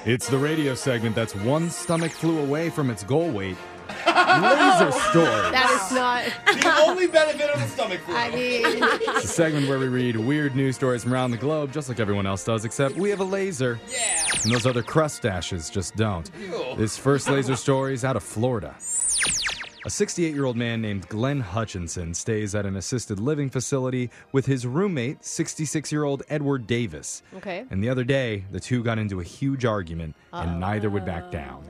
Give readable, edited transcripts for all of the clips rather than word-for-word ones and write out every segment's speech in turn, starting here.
It's the radio segment that's one stomach flew away from its goal weight. Laser Story. That is not... The only benefit of the stomach flu. I mean... It's a segment where we read weird news stories from around the globe, just like everyone else does, except we have a laser. Yeah. And those other crustashes just don't. Ew. This first laser story is out of Florida. A 68-year-old man named Glenn Hutchinson stays at an assisted living facility with his roommate, 66-year-old Edward Davis. Okay. And the other day, the two got into a huge argument, and neither would back down.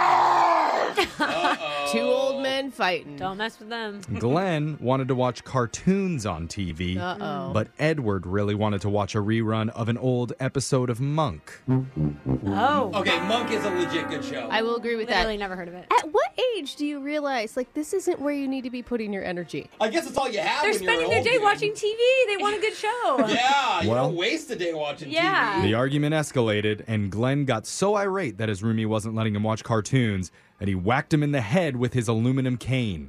Two old men fighting. Don't mess with them. Glenn wanted to watch cartoons on TV, but Edward really wanted to watch a rerun of an old episode of Monk. Oh. Okay, Monk is a legit good show. I will agree with that. Literally never heard of it. At what age do you realize, like, this isn't where you need to be putting your energy? I guess it's all you have They're when you're spending their old, day dude. watching TV. They want a good show. Yeah, you Well- don't waste a day watching Yeah. TV. The argument escalated, and Glenn got so irate that his roomie wasn't letting him watch cartoons that he whacked him in the head with his aluminum cane.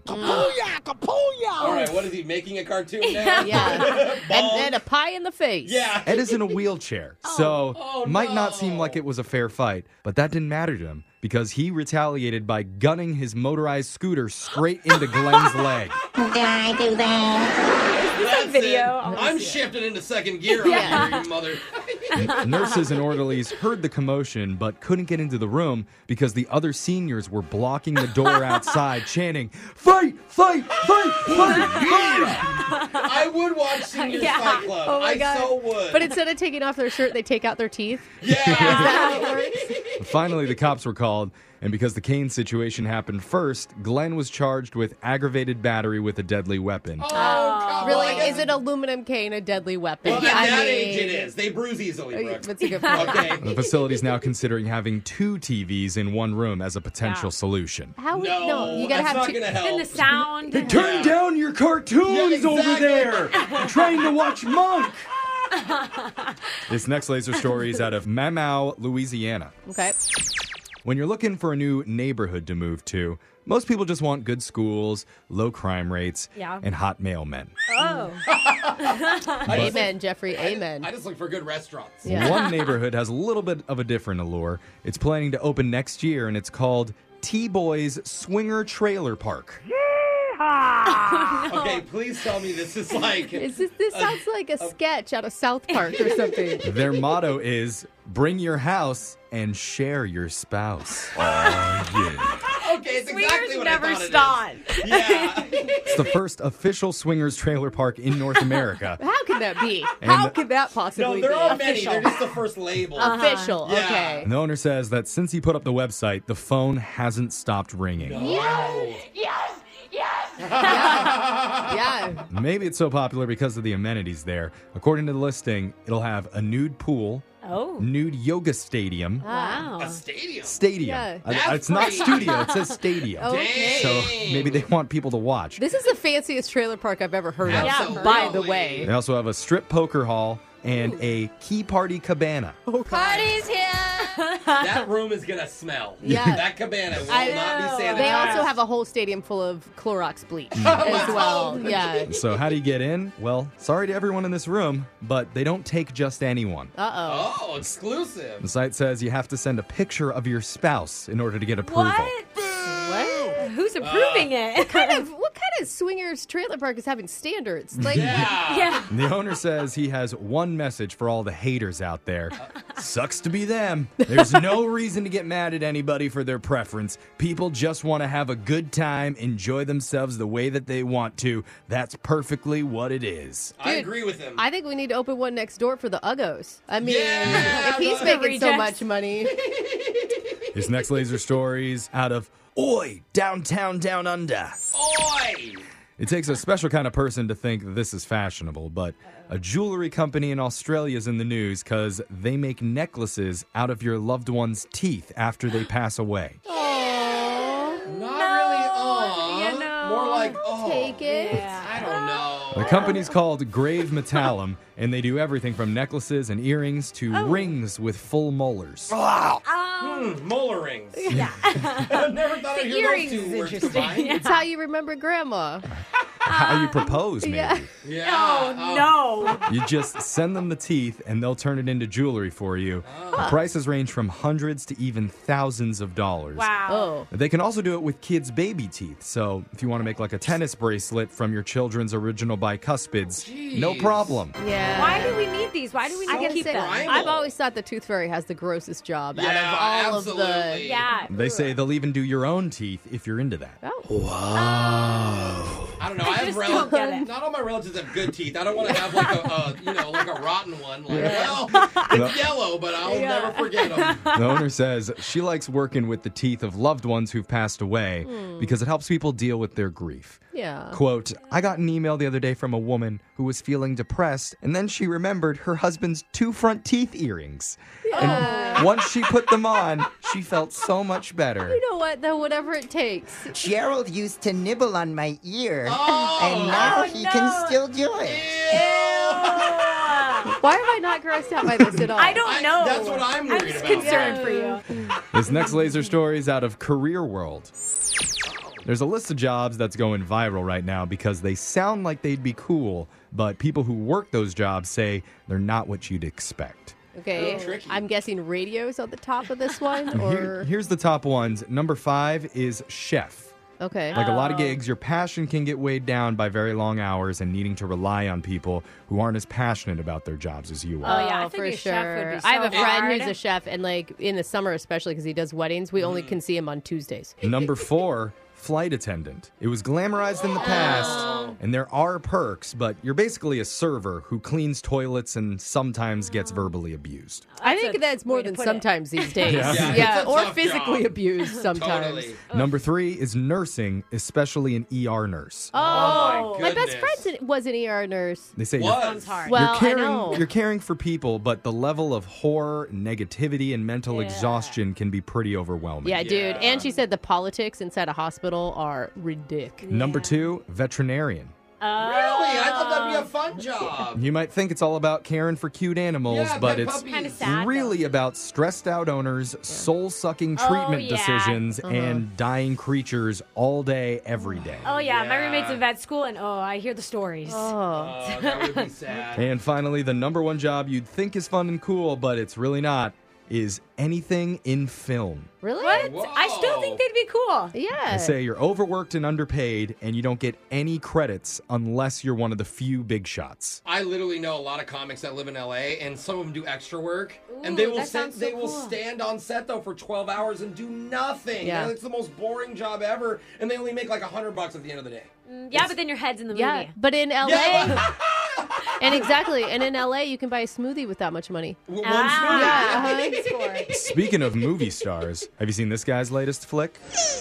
All right, what is he, making a cartoon now? Yeah. Ball. and then a pie in the face. Yeah. Ed is in a wheelchair, so Oh, might not no. seem like it was a fair fight, but that didn't matter to him because he retaliated by gunning his motorized scooter straight into Glenn's leg. Did I do that? That's video. it. I wanna I'm see it. shifting into second gear over here, you mother. Nurses and orderlies heard the commotion but couldn't get into the room because the other seniors were blocking the door outside, chanting, "Fight! Fight! Fight! Fight! Fight!" I would watch Senior Yeah. Fight Club. Oh my I God. so would. But instead of taking off their shirt, they take out their teeth. yeah. Finally, the cops were called, and because the cane situation happened first, Glenn was charged with aggravated battery with a deadly weapon. Oh, come Really, on. is an aluminum cane a deadly weapon? Well, at I that mean, age it is. They bruise easily, Brooke. That's a good point. Okay. The facility is now considering having 2 TVs in one room as a potential Wow. solution. How? No, you gotta that's have not two. going to help. And the sound. Turn down your cartoons Yeah, over exactly. there! I'm trying to watch Monk! This next laser story is out of Mammoth, Louisiana. Okay. When you're looking for a new neighborhood to move to, most people just want good schools, low crime rates, Yeah. and hot mailmen. Oh. Amen, Jeffrey. Amen. I just look for good restaurants. Yeah. One neighborhood has a little bit of a different allure. It's planning to open next year, and it's called T-Boys Swinger Trailer Park. Okay, please tell me this is like... This sounds like a sketch out of South Park or something. Their motto is, bring your house and share your spouse. Oh, yeah. Okay, it's Swingers exactly what never I thought stop. it is. Yeah. It's the first official swingers trailer park in North America. How can that be? And- How could that No, possibly there be? are many. Official. They're just the first label. Official. Yeah. Okay. And the owner says that since he put up the website, the phone hasn't stopped ringing. Wow. Yeah. Maybe it's so popular because of the amenities there. According to the listing, it'll have a nude pool, Oh. nude yoga stadium. Wow. A stadium. Stadium. Yeah. That's It's not great. studio, it says stadium. Okay. So maybe they want people to watch. This is the fanciest trailer park I've ever heard of. Absolutely. By the way. They also have a strip poker hall and a key party cabana. Party's here. That room is going to smell. Yeah. That cabana will I not be know. sanitized. They also have a whole stadium full of Clorox bleach as well. Yeah. So how do you get in? Well, sorry to everyone in this room, but they don't take just anyone. Uh-oh. Oh, exclusive. The site says you have to send a picture of your spouse in order to get approval. What? What? Who's approving it? What kind of swingers trailer park is having standards? Like, Yeah. Yeah. And the owner says he has one message for all the haters out there. Sucks to be them. There's no reason to get mad at anybody for their preference. People just want to have a good time, enjoy themselves the way that they want to. That's perfectly what it is. I Dude, agree with him. I think we need to open one next door for the Uggos. I mean, Yeah, if he's the making so rejects. much money. This next laser story's out of Oi, downtown down under. Oi! It takes a special kind of person to think that this is fashionable, but a jewelry company in Australia is in the news because they make necklaces out of your loved one's teeth after they pass away. Not really, you know. More like, oh. Take it. I don't know. The company's called Grave Metallum, and they do everything from necklaces and earrings to rings with full molars. Molar rings. Yeah. I've never thought I'd The hear those earrings two is words interesting. combined. Yeah. It's how you remember grandma. how you propose, maybe. Yeah. Yeah. Oh, no. You just send them the teeth and they'll turn it into jewelry for you. The prices range from hundreds to even thousands of dollars. Wow. Oh. They can also do it with kids' baby teeth. So if you want to make like a tennis bracelet from your children's original bicuspids, no Jeez. problem. Yeah. Why do we need these? Why do we I need to can keep say, them? primal. I've always thought the Tooth Fairy has the grossest job out Yeah, of all of absolutely. the. Yeah. They say they'll even do your own teeth if you're into that. Oh. I don't know. I have just don't get it. Not all my relatives have good teeth. I don't want to have like like a rotten one. Like, well, it's yellow, but I'll never forget them. The owner says she likes working with the teeth of loved ones who've passed away because it helps people deal with their grief. Yeah. Quote, I got an email the other day from a woman who was feeling depressed, and then she remembered her husband's 2 front teeth earrings. And once she put them on, she felt so much better. You know what, though? Whatever it takes. Gerald used to nibble on my ear, Oh, and now Oh, he no. can still do it. Why am I not grossed out by this at all? I don't know. That's what I'm worried just about. concerned for you. This next laser story is out of Career World. There's a list of jobs that's going viral right now because they sound like they'd be cool, but people who work those jobs say they're not what you'd expect. Okay. Oh, tricky. I'm guessing radio's on the top of this one, or Here's the top ones. Number 5 is chef. okay. Like a lot of gigs, your passion can get weighed down by very long hours and needing to rely on people who aren't as passionate about their jobs as you are. Oh, yeah, I think for a sure. chef would be so I have a friend hard. who's a chef, and like in the summer, especially because he does weddings, we only can see him on Tuesdays. Number 4, flight attendant. It was glamorized in the past, and there are perks, but you're basically a server who cleans toilets and sometimes gets verbally abused. I think a that's more way to than put it. sometimes these days. Yeah. Yeah, it's a or tough physically job. abused sometimes. Totally. Number 3 is nursing, especially an ER nurse. Oh, my my best goodness. friend was an ER nurse. They say What? Sounds hard. Well, you're caring, I know. you're caring for people, but the level of horror, negativity, and mental exhaustion can be pretty overwhelming. Yeah, dude. Yeah. And she said the politics inside a hospital are ridiculous. Number 2, veterinarian. Really? I thought that'd be a fun job. You might think it's all about caring for cute animals, Yeah, but pet it's puppies. Kinda sad. really about stressed out owners, soul-sucking Oh, treatment yeah. decisions, and dying creatures all day, every day. Oh, yeah. My Yeah. roommate's in vet school, and I hear the stories. Oh. Oh, that would be sad. And finally, the number 1 job you'd think is fun and cool, but it's really not, is anything in film. Really? What? Whoa. I still think they'd be cool. Yeah. They say you're overworked and underpaid, and you don't get any credits unless you're one of the few big shots. I literally know a lot of comics that live in LA, and some of them do extra work, and Ooh, they will that sounds so cool. stand on set though for 12 hours and do nothing. Yeah. And it's the most boring job ever, and they only make like $100 at the end of the day. Yeah, but then your head's in the Yeah, movie. but in LA, Yeah. and exactly, and in LA, you can buy a smoothie with that much money. One Ah, smoothie. score. Speaking of movie stars, have you seen this guy's latest flick?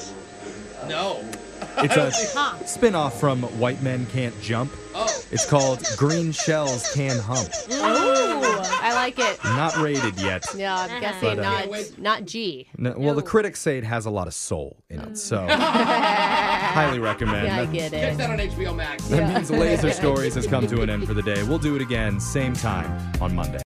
No. It's a spin-off from White Men Can't Jump. Oh. It's called Green Shells Can Hump. Ooh, I like it. Not rated yet. Yeah, I'm guessing But, not G. No, well, the critics say it has a lot of soul in it, so highly recommend. Yeah, I That- get Catch it. that on HBO Max. That means Laser Stories has come to an end for the day. We'll do it again, same time on Monday.